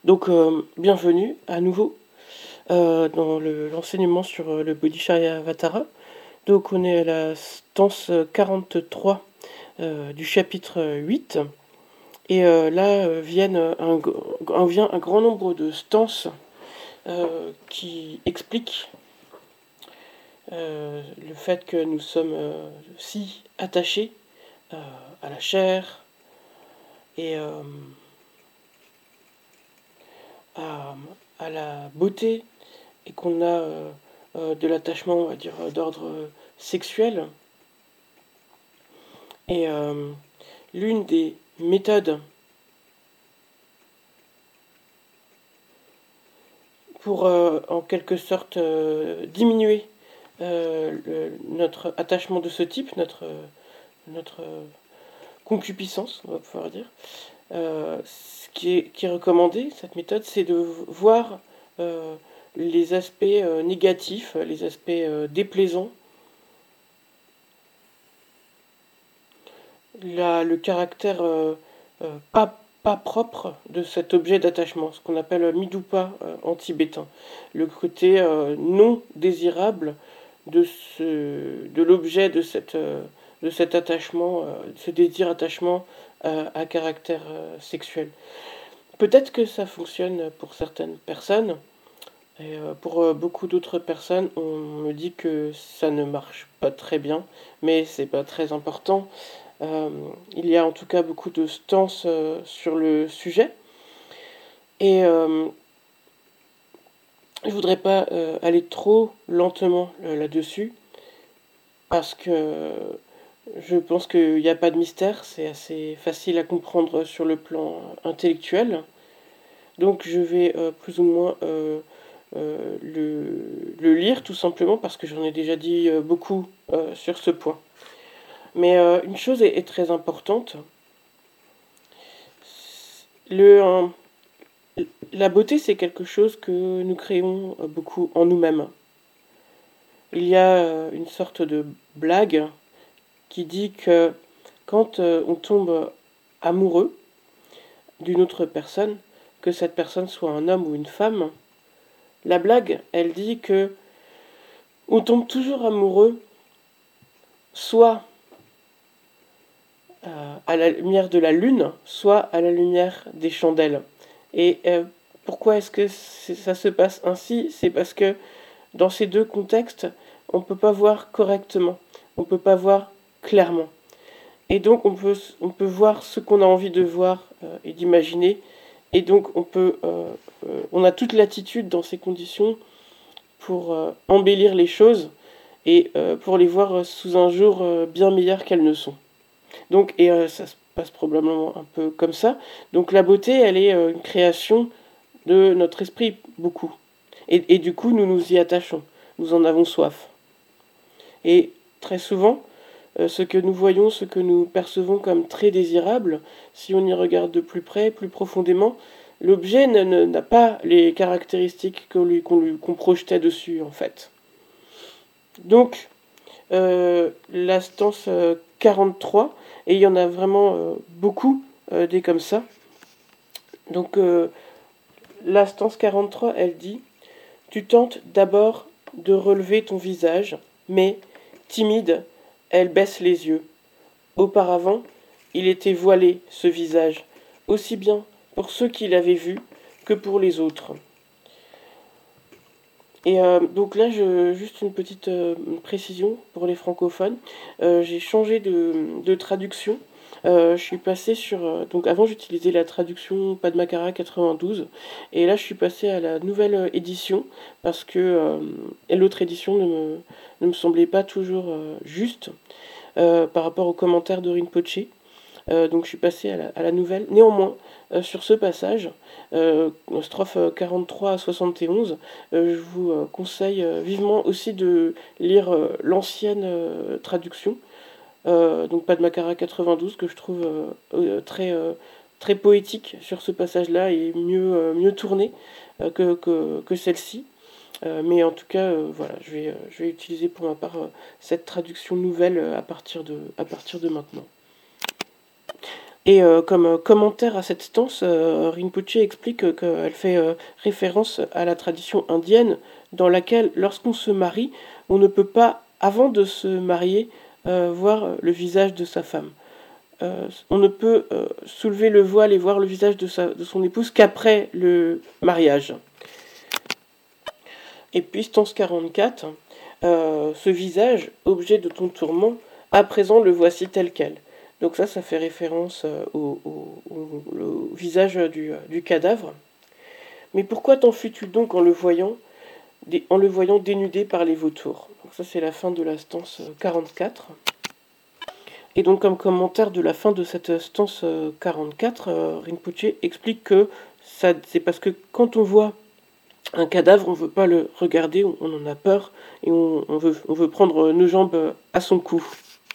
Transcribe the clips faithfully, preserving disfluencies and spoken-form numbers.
Donc, euh, bienvenue à nouveau euh, dans le- l'enseignement sur euh, le Bodhisattva. Donc, on est à la stance quarante-trois euh, du chapitre huit. Et euh, là euh, viennent un, un- vient un grand nombre de stances euh, qui expliquent euh, le fait que nous sommes euh, si attachés euh, à la chair et euh, à, à la beauté, et qu'on a euh, euh, de l'attachement, on va dire, d'ordre sexuel. Et euh, l'une des méthodes pour, euh, en quelque sorte, euh, diminuer euh, le- notre attachement de ce type, notre, notre concupiscence, on va pouvoir dire, euh, ce qui est, qui est recommandé, cette méthode, c'est de voir euh, les aspects euh, négatifs, les aspects euh, déplaisants, la, le caractère euh, euh, pas, pas propre de cet objet d'attachement, ce qu'on appelle midupa euh, en tibétain, le côté euh, non désirable de, ce, de l'objet de, cette, euh, de cet attachement, euh, ce désir attachement euh, à caractère euh, sexuel. Peut-être que ça fonctionne pour certaines personnes, et euh, pour euh, beaucoup d'autres personnes, on me dit que ça ne marche pas très bien, mais c'est pas très important. Euh, il y a en tout cas beaucoup de stances euh, sur le sujet. Et euh, je voudrais pas euh, aller trop lentement euh, là-dessus, parce que je pense qu'il n'y a pas de mystère, c'est assez facile à comprendre sur le plan intellectuel. Donc je vais euh, plus ou moins euh, euh, le, le lire tout simplement, parce que j'en ai déjà dit euh, beaucoup euh, sur ce point. Mais euh, une chose est, est très importante. Le, La beauté, c'est quelque chose que nous créons beaucoup en nous-mêmes. Il y a une sorte de blague qui dit que quand on tombe amoureux d'une autre personne, que cette personne soit un homme ou une femme, la blague, elle dit que on tombe toujours amoureux soit à la lumière de la lune, soit à la lumière des chandelles. Et euh, pourquoi est-ce que ça se passe ainsi? C'est parce que dans ces deux contextes, on ne peut pas voir correctement, on ne peut pas voir clairement. Et donc on peut, on peut voir ce qu'on a envie de voir euh, et d'imaginer. Et donc on peut, euh, euh, on a toute l'attitude dans ces conditions pour euh, embellir les choses et euh, pour les voir sous un jour euh, bien meilleur qu'elles ne sont. Donc, et euh, ça se passe probablement un peu comme ça. Donc la beauté, elle est euh, une création de notre esprit, beaucoup. Et, et du coup, nous nous y attachons. Nous en avons soif. Et très souvent, euh, ce que nous voyons, ce que nous percevons comme très désirable, si on y regarde de plus près, plus profondément, l'objet n'a pas les caractéristiques qu'on lui, qu'on lui, qu'on projetait dessus, en fait. Donc, euh, la stance euh, quarante-trois, et il y en a vraiment euh, beaucoup euh, des comme ça. Donc, euh, la stance quarante-trois, elle dit: tu tentes d'abord de relever ton visage, mais, timide, elle baisse les yeux. Auparavant, il était voilé, ce visage, aussi bien pour ceux qui l'avaient vu que pour les autres. Et euh, donc là, je, juste une petite euh, précision pour les francophones. Euh, j'ai changé de, de traduction. Euh, je suis passé sur... euh, donc avant, j'utilisais la traduction Padmakara quatre-vingt-douze. Et là, je suis passé à la nouvelle édition, parce que euh, l'autre édition ne me, ne me semblait pas toujours euh, juste euh, par rapport aux commentaires de Rinpoche. Euh, donc je suis passé à la, à la nouvelle. Néanmoins, euh, sur ce passage, euh, strophe quarante-trois à soixante et onze, euh, je vous euh, conseille euh, vivement aussi de lire euh, l'ancienne euh, traduction, euh, donc Padmakara quatre-vingt-douze, que je trouve euh, euh, très, euh, très poétique sur ce passage-là, et mieux, euh, mieux tournée euh, que, que, que celle-ci. Euh, mais en tout cas, euh, voilà, je vais, euh, je vais utiliser pour ma part euh, cette traduction nouvelle euh, à partir de, à partir de maintenant. Et euh, comme euh, commentaire à cette stance, euh, Rinpoche explique euh, qu'elle fait euh, référence à la tradition indienne dans laquelle, lorsqu'on se marie, on ne peut pas, avant de se marier, euh, voir le visage de sa femme. Euh, on ne peut euh, soulever le voile et voir le visage de, sa, de son épouse qu'après le mariage. Et puis, stance quarante-quatre, euh, ce visage, objet de ton tourment, à présent le voici tel quel. Donc ça, ça fait référence euh, au, au, au, au visage du, du cadavre. Mais pourquoi t'enfuis-tu donc en le voyant, en le voyant dénudé par les vautours? Donc ça, c'est la fin de la stance quarante-quatre. Et donc, comme commentaire de la fin de cette stance quarante-quatre, euh, Rinpoche explique que ça, c'est parce que quand on voit un cadavre, on ne veut pas le regarder, on, on en a peur, et on, on, veut, on veut prendre nos jambes à son cou.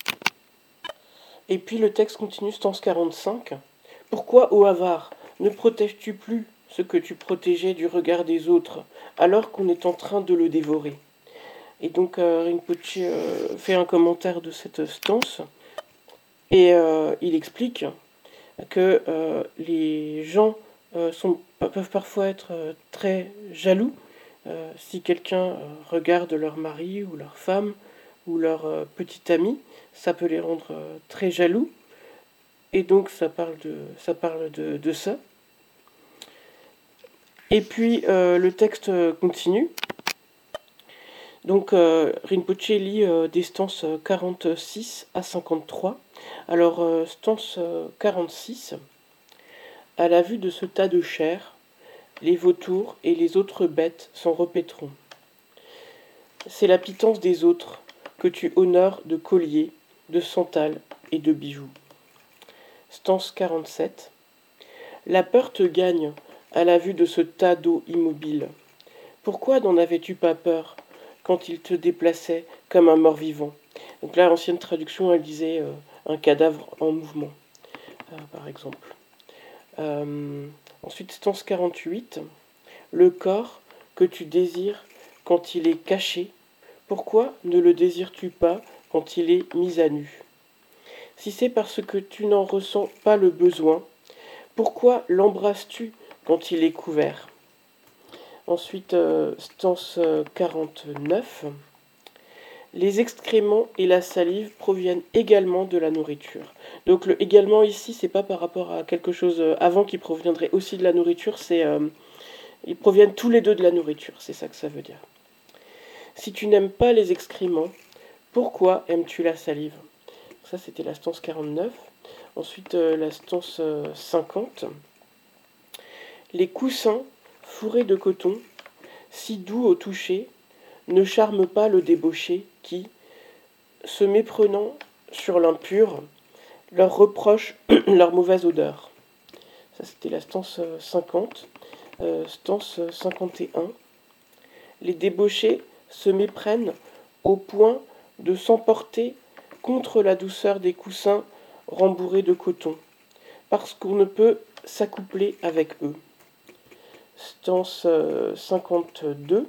Et puis le texte continue, stance quarante-cinq. Pourquoi, ô avare, ne protèges-tu plus ce que tu protégeais du regard des autres, alors qu'on est en train de le dévorer? Et donc euh, Rinpoche euh, fait un commentaire de cette stance, et euh, il explique que euh, les gens euh, sont, peuvent parfois être euh, très jaloux euh, si quelqu'un euh, regarde leur mari ou leur femme ou leur euh, petit ami, ça peut les rendre euh, très jaloux. Et donc ça parle de ça. Parle de, de ça. Et puis euh, le texte continue. Donc euh, Rinpoche lit euh, des stances quarante-six à cinquante-trois. Alors euh, stance quarante-six. À la vue de ce tas de chair, les vautours et les autres bêtes s'en repaîtront. C'est la pitance des autres que tu honores de colliers, de sandales et de bijoux. Stance quarante-sept. La peur te gagne à la vue de ce tas d'eau immobile. Pourquoi n'en avais-tu pas peur quand il te déplaçait comme un mort-vivant? Donc là, l'ancienne traduction, elle disait euh, un cadavre en mouvement, euh, par exemple. Euh, ensuite, stance quarante-huit. Le corps que tu désires quand il est caché, pourquoi ne le désires-tu pas quand il est mis à nu? Si c'est parce que tu n'en ressens pas le besoin, pourquoi l'embrasses-tu quand il est couvert? Ensuite, euh, stance quarante-neuf. Les excréments et la salive proviennent également de la nourriture. Donc le également ici, c'est pas par rapport à quelque chose avant qui proviendrait aussi de la nourriture, c'est euh, ils proviennent tous les deux de la nourriture, c'est ça que ça veut dire. Si tu n'aimes pas les excréments, pourquoi aimes-tu la salive? Ça, c'était la stance quarante-neuf. Ensuite, euh, la stance euh, cinquante. Les coussins fourrés de coton, si doux au toucher, ne charment pas le débauché qui, se méprenant sur l'impur, leur reproche leur mauvaise odeur. Ça, c'était la stance cinquante. Euh, stance cinquante et un. Les débauchés se méprennent au point de s'emporter contre la douceur des coussins rembourrés de coton, parce qu'on ne peut s'accoupler avec eux. Stance cinquante-deux.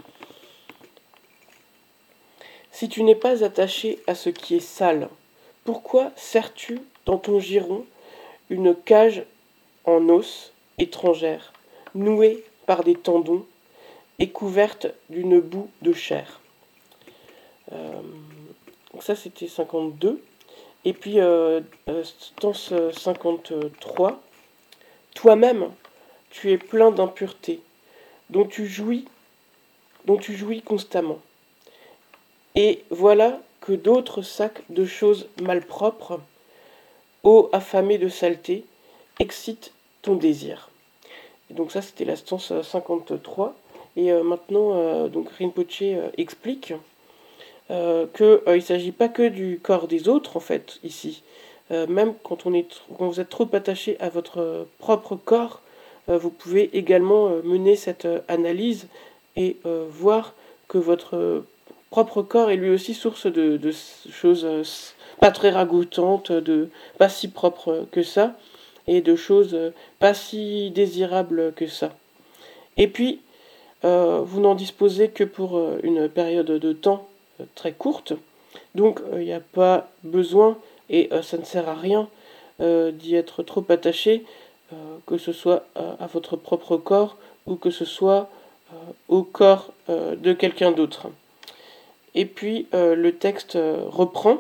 Si tu n'es pas attaché à ce qui est sale, pourquoi serres-tu dans ton giron une cage en os étrangère, nouée par des tendons et couverte d'une boue de chair? euh, Donc ça, c'était cinquante-deux. Et puis, euh, stance cinquante-trois. Toi-même, tu es plein d'impureté, dont tu jouis, dont tu jouis constamment. Et voilà que d'autres sacs de choses malpropres, ô affamé de saleté, excitent ton désir. Et donc ça, c'était la stance cinquante-trois. Et euh, maintenant, euh, donc Rinpoche euh, explique euh, qu'il euh, ne s'agit pas que du corps des autres, en fait, ici. Euh, même quand, on est, quand vous êtes trop attaché à votre euh, propre corps, euh, vous pouvez également euh, mener cette euh, analyse et euh, voir que votre euh, propre corps est lui aussi source de, de choses euh, pas très ragoûtantes, de pas si propres que ça, et de choses euh, pas si désirables que ça. Et puis, euh, vous n'en disposez que pour euh, une période de temps euh, très courte, donc il n'y a pas besoin, et euh, ça ne sert à rien euh, d'y être trop attaché, euh, que ce soit à, à votre propre corps ou que ce soit euh, au corps euh, de quelqu'un d'autre. Et puis euh, le texte euh, reprend.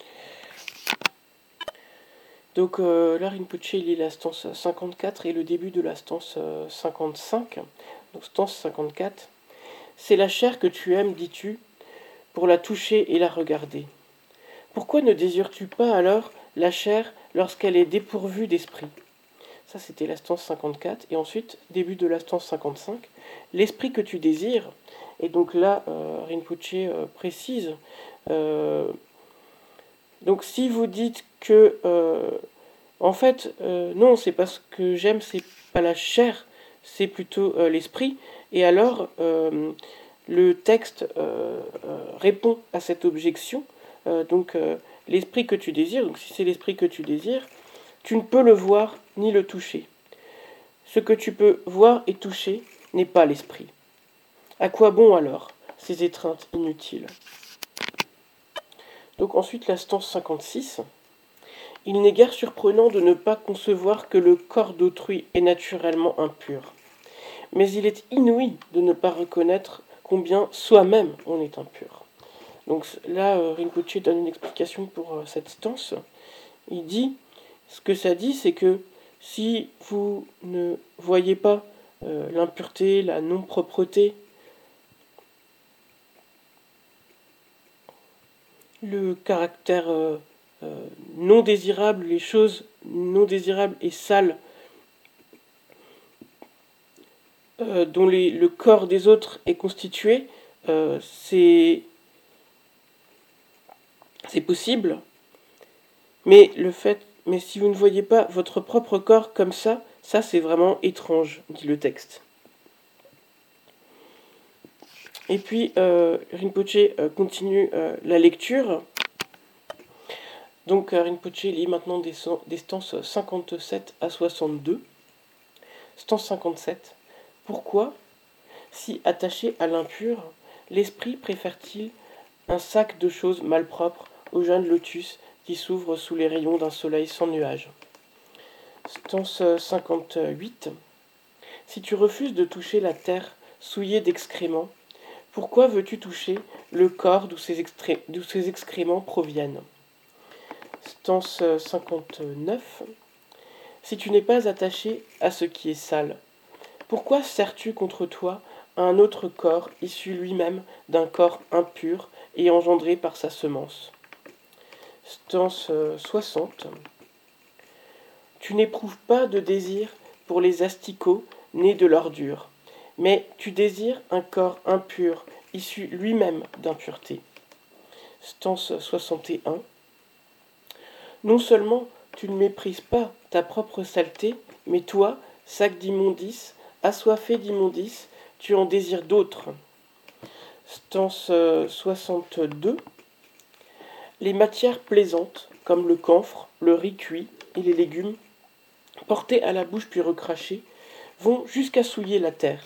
Donc euh, là, Rinpoche lit la stance cinquante-quatre et le début de la stance euh, cinquante-cinq. Donc stance cinquante-quatre. C'est la chair que tu aimes, dis-tu, pour la toucher et la regarder. Pourquoi ne désires-tu pas alors la chair lorsqu'elle est dépourvue d'esprit? Ça, c'était la stance cinquante-quatre. Et ensuite, début de la stance cinquante-cinq, l'esprit que tu désires. Et donc là, euh, Rinpoche euh, précise. Euh, donc si vous dites que, euh, en fait, euh, non, c'est parce que j'aime, c'est pas la chair, c'est plutôt euh, l'esprit. Et alors, euh, le texte euh, euh, répond à cette objection. Euh, donc, euh, l'esprit que tu désires, donc si c'est l'esprit que tu désires, tu ne peux le voir ni le toucher. Ce que tu peux voir et toucher n'est pas l'esprit. À quoi bon alors ces étreintes inutiles? Donc ensuite la stance cinquante-six. Il n'est guère surprenant de ne pas concevoir que le corps d'autrui est naturellement impur. Mais il est inouï de ne pas reconnaître combien soi-même on est impur. Donc là, euh, Rinpoche donne une explication pour euh, cette stance. Il dit, ce que ça dit, c'est que si vous ne voyez pas euh, l'impureté, la non-propreté, le caractère euh, euh, non désirable, les choses non désirables et sales euh, dont les, le corps des autres est constitué, euh, c'est, c'est possible, mais le fait, mais si vous ne voyez pas votre propre corps comme ça, ça c'est vraiment étrange, dit le texte. Et puis euh, Rinpoche euh, continue euh, la lecture. Donc euh, Rinpoche lit maintenant des, des stances cinquante-sept à soixante-deux. Stance cinquante-sept. Pourquoi, si attaché à l'impur, l'esprit préfère-t-il un sac de choses malpropres au jeune lotus qui s'ouvre sous les rayons d'un soleil sans nuages? Stance cinquante-huit. Si tu refuses de toucher la terre souillée d'excréments, pourquoi veux-tu toucher le corps d'où ces, extré- d'où ces excréments proviennent? Stance cinquante-neuf. Si tu n'es pas attaché à ce qui est sale, pourquoi sers-tu contre toi un autre corps issu lui-même d'un corps impur et engendré par sa semence? Stance soixante. Tu n'éprouves pas de désir pour les asticots nés de l'ordure, mais tu désires un corps impur issu lui-même d'impureté. Stance soixante et un. Non seulement tu ne méprises pas ta propre saleté, mais toi, sac d'immondices, assoiffé d'immondices, tu en désires d'autres. Stance soixante-deux. Les matières plaisantes, comme le camphre, le riz cuit et les légumes, portés à la bouche puis recrachés, vont jusqu'à souiller la terre.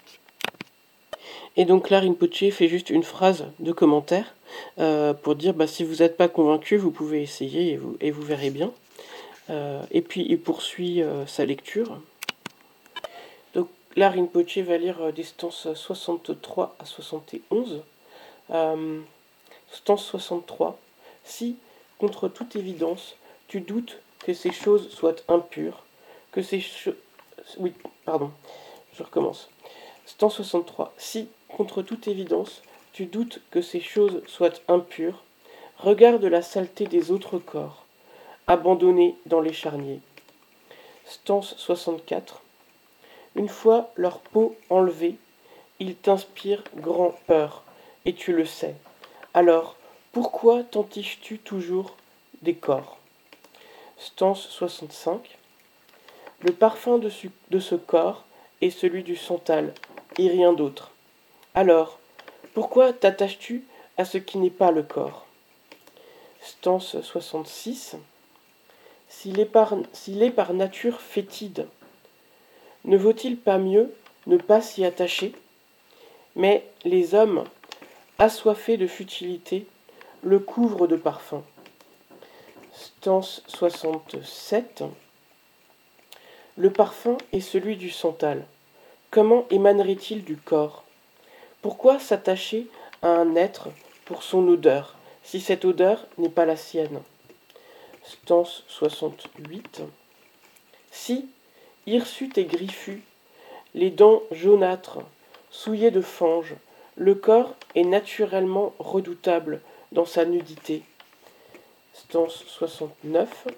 Et donc là, Rinpoche fait juste une phrase de commentaire euh, pour dire bah, si vous n'êtes pas convaincu, vous pouvez essayer et vous, et vous verrez bien. Euh, et puis il poursuit euh, sa lecture. Donc là, Rinpoche va lire des stances soixante-trois à soixante et onze. Euh, stance soixante-trois. Si, contre toute évidence, tu doutes que ces choses soient impures, que ces choses... Oui, pardon, je recommence. Stance soixante-trois. Si, contre toute évidence, tu doutes que ces choses soient impures, regarde la saleté des autres corps, abandonnés dans les charniers. Stance soixante-quatre. Une fois leur peau enlevée, ils t'inspirent grand peur, et tu le sais. Alors, pourquoi t'entiches-tu toujours des corps? Stance soixante-cinq. Le parfum de, su- de ce corps est celui du santal, et rien d'autre. Alors, pourquoi t'attaches-tu à ce qui n'est pas le corps? Stance soixante-six. S'il est par, s'il est par nature fétide, ne vaut-il pas mieux ne pas s'y attacher? Mais les hommes, assoiffés de futilité, le couvrent de parfum. Stance soixante-sept. Le parfum est celui du santal. Comment émanerait-il du corps? Pourquoi s'attacher à un être pour son odeur, si cette odeur n'est pas la sienne? Stance soixante-huit. Si, hirsute et griffu, les dents jaunâtres, souillées de fange, le corps est naturellement redoutable dans sa nudité. Stance soixante-neuf.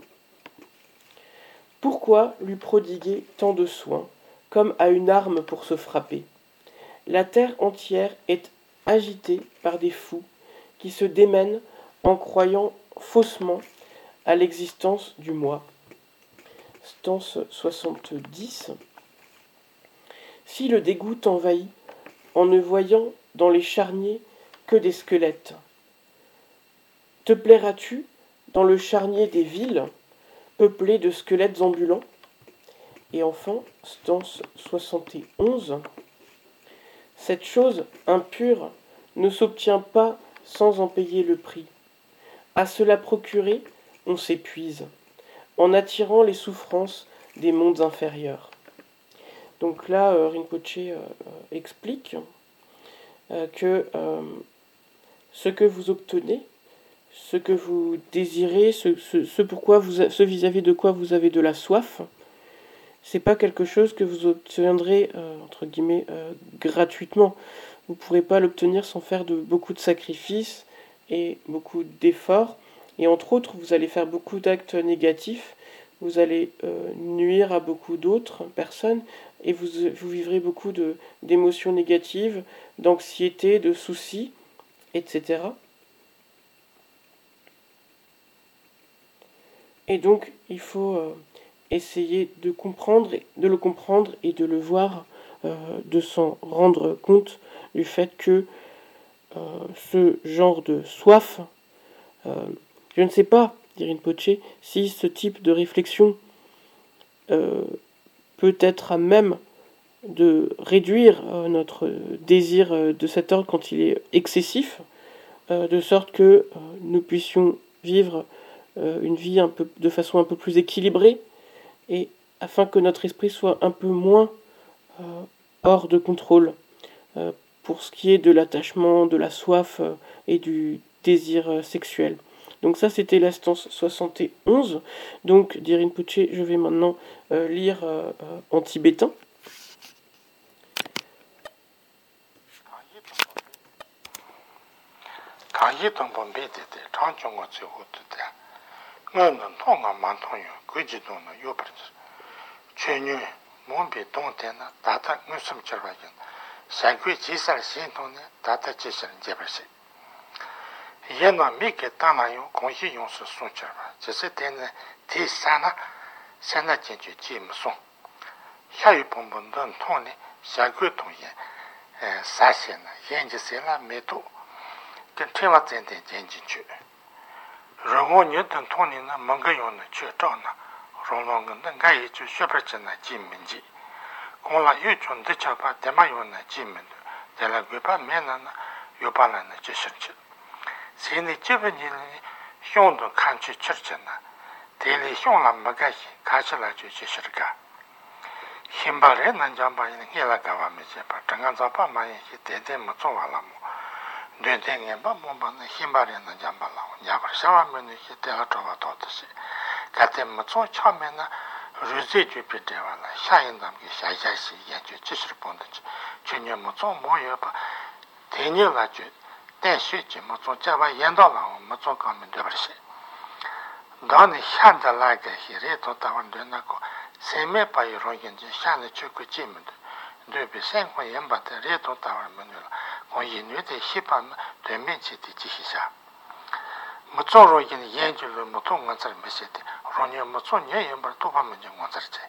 Pourquoi lui prodiguer tant de soins, comme à une arme pour se frapper? La terre entière est agitée par des fous qui se démènent en croyant faussement à l'existence du moi. Stance soixante-dix. Si le dégoût t'envahit en ne voyant dans les charniers que des squelettes, te plairas-tu dans le charnier des villes, peuplé de squelettes ambulants? Et enfin, stance soixante et onze. Cette chose impure ne s'obtient pas sans en payer le prix. À cela procurer, on s'épuise, en attirant les souffrances des mondes inférieurs. Donc là, euh, Rinpoche euh, explique euh, que euh, ce que vous obtenez, ce que vous désirez, ce, ce, ce, pourquoi vous, ce vis-à-vis de quoi vous avez de la soif, c'est pas quelque chose que vous obtiendrez euh, entre guillemets euh, gratuitement. Vous ne pourrez pas l'obtenir sans faire de, beaucoup de sacrifices et beaucoup d'efforts. Et entre autres, vous allez faire beaucoup d'actes négatifs, vous allez euh, nuire à beaucoup d'autres personnes et vous, vous vivrez beaucoup de, d'émotions négatives, d'anxiété, de soucis, et cetera. Et donc, il faut euh, essayer de comprendre, de le comprendre et de le voir, euh, de s'en rendre compte du fait que euh, ce genre de soif, euh, je ne sais pas, dit Rinpoche, si ce type de réflexion euh, peut être à même de réduire euh, notre désir euh, de cet ordre quand il est excessif, euh, de sorte que euh, nous puissions vivre euh, une vie un peu, de façon un peu plus équilibrée, et afin que notre esprit soit un peu moins euh, hors de contrôle euh, pour ce qui est de l'attachement, de la soif euh, et du désir euh, sexuel. Donc ça, c'était la stance soixante et onze. Donc, dit Rinpoche, je vais maintenant euh, lire euh, euh, en tibétain. Yena mike tana yo gongxi yong se song charwa, jise tenne ti sana, sana jenju ji mu song. Xiayu pongpo ndon tong ni, xia gui tong yen, sa xe na, yen ji se la me to, ten tenwa zen ten jen ji ju. Rongo nye ten tong ni na, manga yong na ju zhao na, rong long gen den ga yi ju xue chen na ji men ji. Gong la yu chun de cha pa, dema yong na ji men du, de la gui pa me na na, yu pa la na ji shen chi. Sini jibanili xiongdo kanchi chirchana, dili xiongla magayi kachila ju jishirga. Himbare nanjamba yin ngila gawa mi jeba, changan zaba ma yin ki dede mo zongwa la mo. Dede ngenba momba na himbare nanjamba la, nyabar shawa mi ni ki dela chowa todasi. Kate mo zong cha mi na ruzi ju pidewa la, xa yin dam ki xa xa si yin ju jishir bondaji. Chunye mo zong mo yoba, teni la ju, ten shui chi mo zong jaba yendo la wo mo zong kame debarshi. Dani xanda la ga hi re to tawan de na ko seme pa yi ro yin ji xanda chu ku ji me de bi sen ko yen ba de re to tawan me la ko yin yu de hi pa de men chi ti ji hi sha. Mo zong ro yin yen ju lo mo zong ngan zar me se de ro ni mo zong ye yen ba to pa me ji ngan zar che.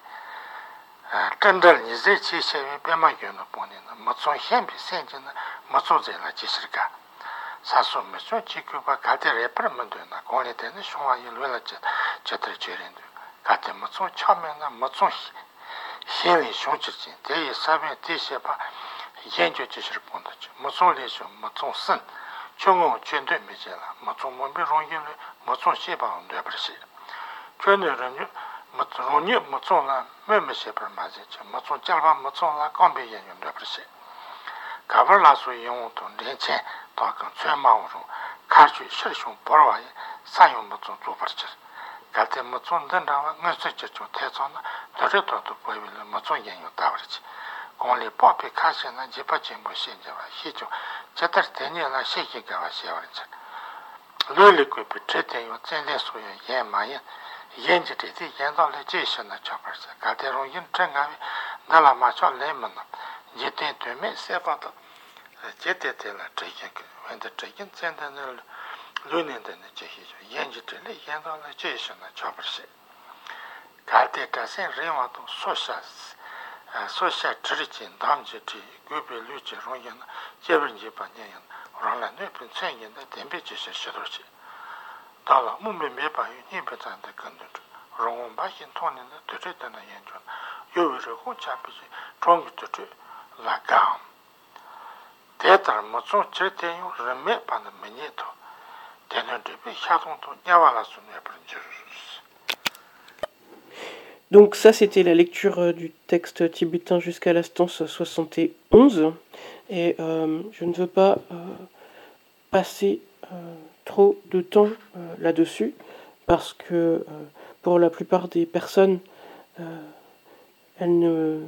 Tendal ni ze chi she be ma yu no po ni na mo zong hen bi sen ji na mo zong ze la ji shir ga. 사소 메소 지구가 가데 레퍼먼드나 고네 되는 쇼와 일वे라 저들 제린도 가데 뭐좀 처음에나 뭐좀 힘이 쇼지지 대에 사베 대셔봐 연주 지시를 본다죠 무슨 레죠 뭐좀 쓴 청어 전대 미제라 맞좀 몸에 롱인을 맞좀 쉐바 되버시 전에는 맞좀이 맞좀라 매매셰버 맞지 맞좀 짧아 맞좀라 깜베 연연 되버시 가벌라소 용도 렌체 도ական 최마우로 가주 실숑 벌어와 사용 맞좀 줘버지 갈때 맞좀 된다와 응스치 좀 대전나 더저도 보이면 맞좀 연연 다버지 공리 법이 가시는 집어진 뭐 신자와 희죠 제들 되냐나 시기가 시어지 룰리고 비트대요 전례소에 예마에 연지들이 연달에 제시나 잡았어 가대로 인정하면 나라 맞춰 내면 제때 되면 세바도 제때텔라 저기 근데 저기 전단을 르는데는 제시죠 연지들이 연달에 제시나 잡았어 갈때 가서 레와도 소샤스 소샤 트리친 담지티 고벨루치 롱연 제번지 반년 오랄라네 빈생인데 덴베지시 시도지 달라 몸에 매바유 니베탄데 건도 롱온 바신 토니는 되었다는 연주 요위를 혼자비지 종기도 라감 대달 뭐좀 제대요 레메 반은 메니토 되는데 샤동도 야와라스네 브린지. Donc ça, c'était la lecture euh, du texte tibétain jusqu'à la stance soixante et onze. Et euh, je ne veux pas euh, passer euh, trop de temps euh, là-dessus, parce que euh, pour la plupart des personnes, euh, elles ne...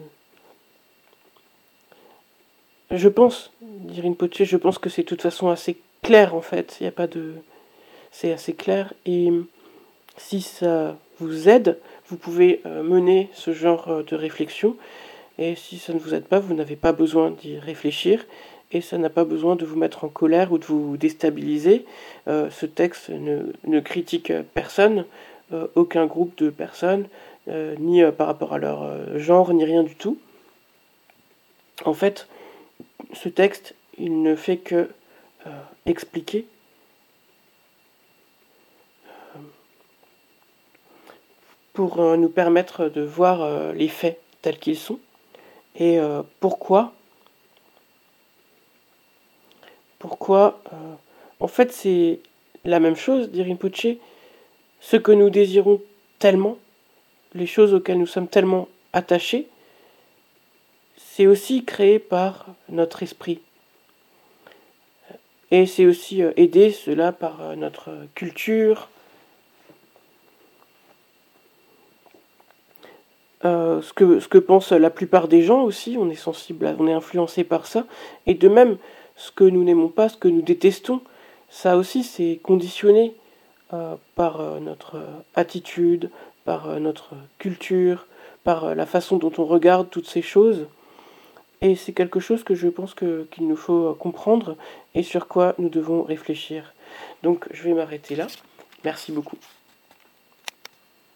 Je pense, dire une poche, je pense que c'est de toute façon assez clair en fait. Il n'y a pas de... C'est assez clair. Et si ça vous aide, vous pouvez euh, mener ce genre euh, de réflexion, et si ça ne vous aide pas, vous n'avez pas besoin d'y réfléchir, et ça n'a pas besoin de vous mettre en colère ou de vous déstabiliser. Euh, ce texte ne, ne critique personne, euh, aucun groupe de personnes, euh, ni euh, par rapport à leur euh, genre, ni rien du tout. En fait, ce texte, il ne fait que euh, expliquer pour euh, nous permettre de voir euh, les faits tels qu'ils sont, et euh, pourquoi pourquoi euh, en fait c'est la même chose, dit Rinpoche. Ce que nous désirons tellement, les choses auxquelles nous sommes tellement attachés, c'est aussi créé par notre esprit, et c'est aussi euh, aidé cela par euh, notre culture. Euh, ce, que, ce que pensent la plupart des gens aussi, on est sensible, à, on est influencé par ça, et de même, ce que nous n'aimons pas, ce que nous détestons, ça aussi c'est conditionné euh, par euh, notre euh, attitude, par euh, notre culture, par euh, la façon dont on regarde toutes ces choses, et c'est quelque chose que je pense que, qu'il nous faut euh, comprendre, et sur quoi nous devons réfléchir. Donc je vais m'arrêter là, merci beaucoup.